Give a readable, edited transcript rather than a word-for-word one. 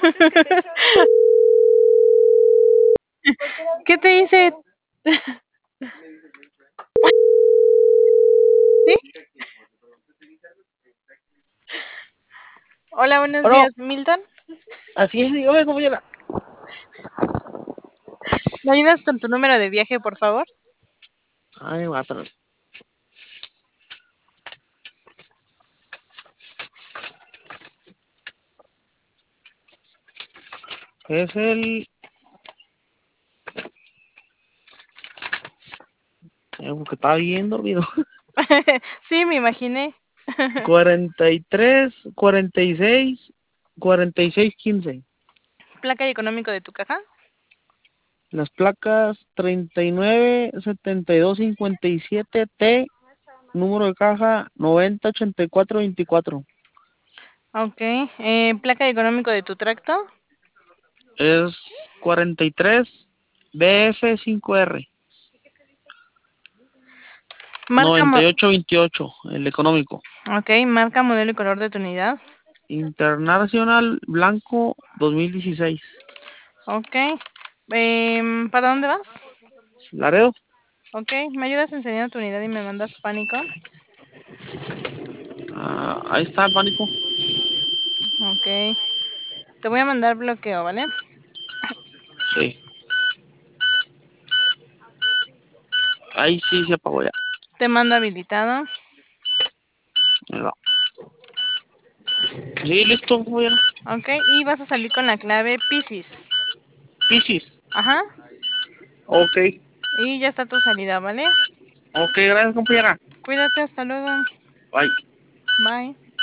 ¿Qué te dice? ¿Sí? Hola, buenos Bueno, días, Milton. así es, dígame, compañera. ¿Me ayudas con tu número de viaje, por favor? Ay, va, pero es el. Porque estaba bien dormido. Sí, me imaginé. 43, 46, 46, 15. ¿Placa y económico de tu caja? Las placas 39, 72, 57, T, número de caja 90, 84, 24. Ok. ¿Placa y económico de tu tracto? Es 43, BF5R, Marca, 98, 28, el económico. ok, marca, modelo y color de tu unidad. Internacional Blanco 2016. Ok. ¿Para dónde vas? Laredo. Ok, ¿me ayudas enseñando tu unidad y me mandas pánico? Ahí está el pánico. Ok. Te voy a mandar bloqueo, ¿vale? Sí. Ahí sí se apagó ya. Te mando habilitado. Ahí va. Sí, listo, muy bien. Ok, y vas a salir con la clave Piscis. Piscis. Ajá. Ok. Y ya está tu salida, ¿vale? Ok, gracias, compañera. Cuídate, hasta luego. Bye. Bye.